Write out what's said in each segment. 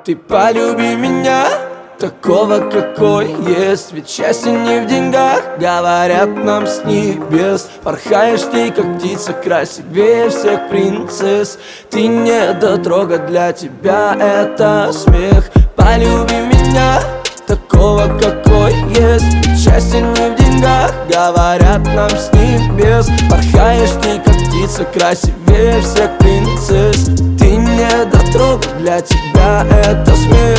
Ты полюби меня, такого, какой есть. Ведь счастье не в деньгах, говорят нам с небес. Порхаешь ты, как птица, красивее всех принцесс. Ты недотрога, для тебя это смех. Полюби меня, такого, какой есть. Ведь счастье не в деньгах, говорят нам с небес. Порхаешь ты, как птица, красивее всех принцесс. Ты недотрога, для тебя это смех.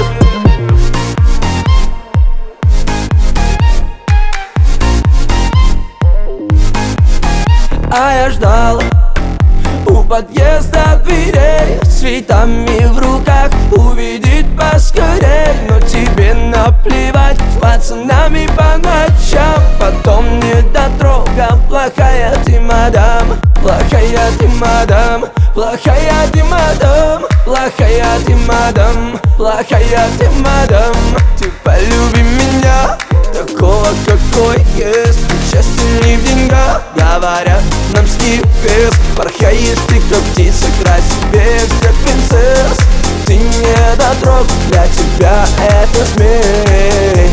А я ждал у подъезда дверей, с цветами в руках увидеть поскорей. Но тебе наплевать, с пацанами по ночам. Потом недотрога, плохая ты, мадам. Плохая ты, мадам. Плохая ты, мадам. Плохая ты, мадам. Плохая ты, мадам. Ты полюби меня, такого, какой есть. Счастье не в деньгах, говорят нам с небес. Порхаешь ты, как птица, красивее всех принцесс. Ты недотрог, для тебя это смех.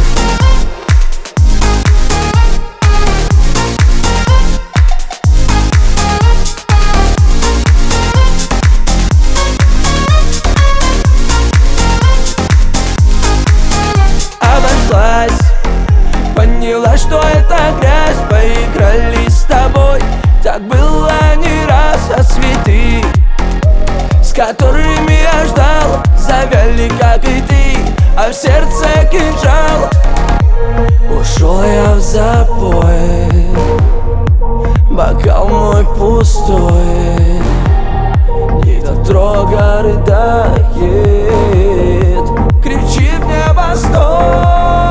Обошлась, поняла, что это грязь. Поиграли с тобой, так было не раз. А цветы, с которыми я ждал, завяли, как и ты, а в сердце кинжал. Ушел я в запой, бокал мой пустой. Недотрога рыдает, кричит мне: постой.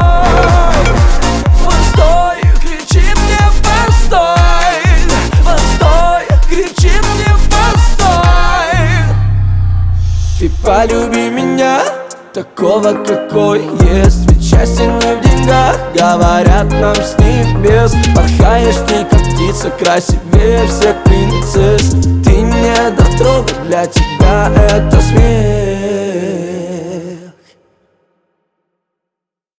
Ты полюби меня, такого, какой есть. Ведь счастье не в деньгах, говорят нам с небес. Порхаешь ты, как птица, красивее всех принцесс. Ты недотрога, для тебя это смех.